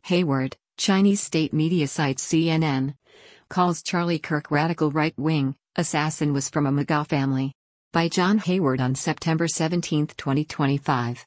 Hayward, Chinese state media site CNN, calls Charlie Kirk radical right-wing, assassin was from a MAGA family. By John Hayward on September 17, 2025.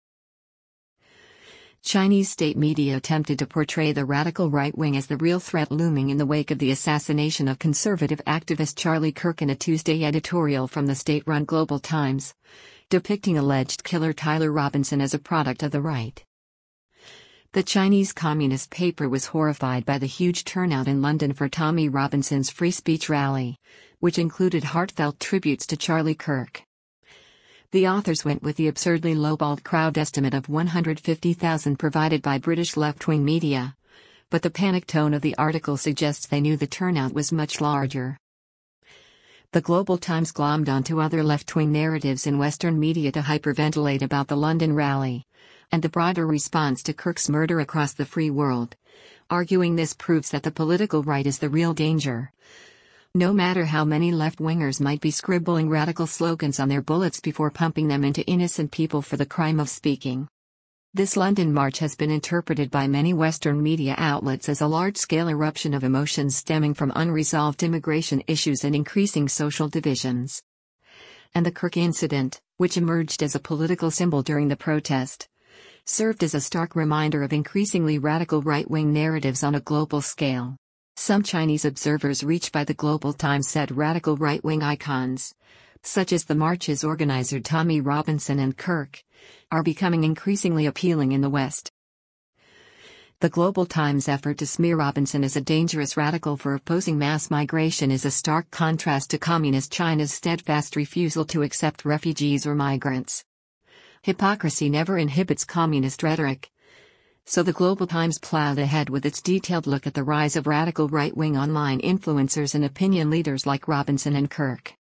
Chinese state media attempted to portray the radical right wing as the real threat looming in the wake of the assassination of conservative activist Charlie Kirk in a Tuesday editorial from the state-run Global Times, depicting alleged killer Tyler Robinson as a product of the right. The Chinese Communist paper was horrified by the huge turnout in London for Tommy Robinson's free speech rally, which included heartfelt tributes to Charlie Kirk. The authors went with the absurdly lowballed crowd estimate of 150,000 provided by British left-wing media, but the panic tone of the article suggests they knew the turnout was much larger. The Global Times glommed onto other left-wing narratives in Western media to hyperventilate about the London rally and the broader response to Kirk's murder across the free world, arguing this proves that the political right is the real danger. No matter how many left-wingers might be scribbling radical slogans on their bullets before pumping them into innocent people for the crime of speaking. This London march has been interpreted by many Western media outlets as a large-scale eruption of emotions stemming from unresolved immigration issues and increasing social divisions. And the Kirk incident, which emerged as a political symbol during the protest, served as a stark reminder of increasingly radical right-wing narratives on a global scale. Some Chinese observers reached by the Global Times said radical right-wing icons, such as the march's organizer Tommy Robinson and Kirk, are becoming increasingly appealing in the West. The Global Times' effort to smear Robinson as a dangerous radical for opposing mass migration is a stark contrast to Communist China's steadfast refusal to accept refugees or migrants. Hypocrisy never inhibits communist rhetoric. So the Global Times plowed ahead with its detailed look at the rise of radical right-wing online influencers and opinion leaders like Robinson and Kirk.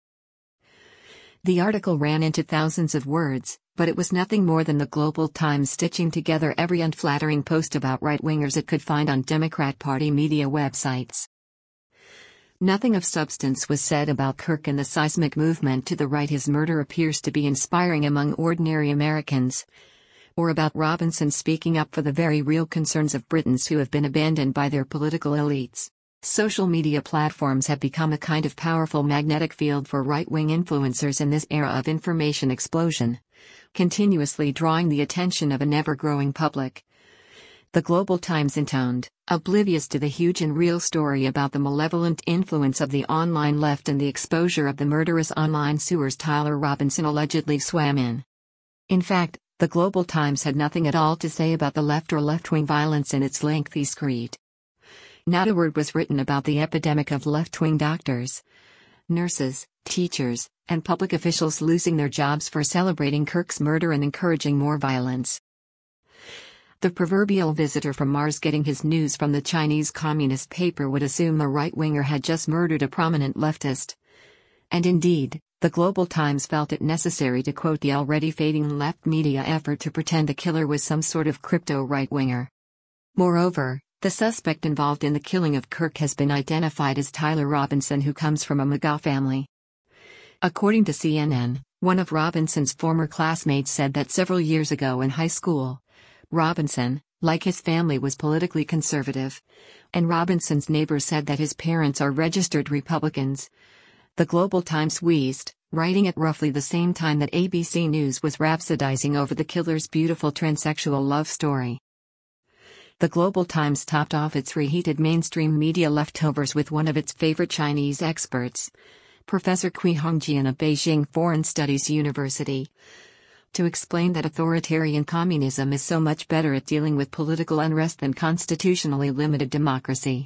The article ran into thousands of words, but it was nothing more than the Global Times stitching together every unflattering post about right-wingers it could find on Democrat Party media websites. Nothing of substance was said about Kirk and the seismic movement to the right his murder appears to be inspiring among ordinary Americans, or about Robinson speaking up for the very real concerns of Britons who have been abandoned by their political elites. Social media platforms have become a kind of powerful magnetic field for right-wing influencers in this era of information explosion, continuously drawing the attention of an ever-growing public. The Global Times intoned, oblivious to the huge and real story about the malevolent influence of the online left and the exposure of the murderous online sewers Tyler Robinson allegedly swam in. In fact, the Global Times had nothing at all to say about the left or left-wing violence in its lengthy screed. Not a word was written about the epidemic of left-wing doctors, nurses, teachers, and public officials losing their jobs for celebrating Kirk's murder and encouraging more violence. The proverbial visitor from Mars getting his news from the Chinese Communist paper would assume the right-winger had just murdered a prominent leftist. And indeed, the Global Times felt it necessary to quote the already fading left media effort to pretend the killer was some sort of crypto right-winger. Moreover, the suspect involved in the killing of Kirk has been identified as Tyler Robinson, who comes from a MAGA family. According to CNN, one of Robinson's former classmates said that several years ago in high school, Robinson, like his family, was politically conservative, and Robinson's neighbor said that his parents are registered Republicans. The Global Times wheezed, writing at roughly the same time that ABC News was rhapsodizing over the killer's beautiful transsexual love story. The Global Times topped off its reheated mainstream media leftovers with one of its favorite Chinese experts, Professor Cui Hongjian of Beijing Foreign Studies University, to explain that authoritarian communism is so much better at dealing with political unrest than constitutionally limited democracy.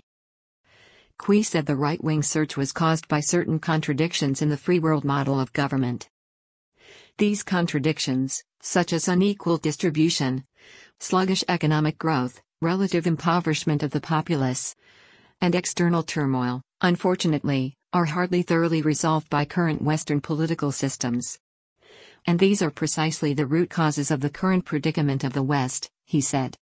Cui said the right-wing surge was caused by certain contradictions in the free world model of government. These contradictions, such as unequal distribution, sluggish economic growth, relative impoverishment of the populace, and external turmoil, unfortunately, are hardly thoroughly resolved by current Western political systems. And these are precisely the root causes of the current predicament of the West, he said.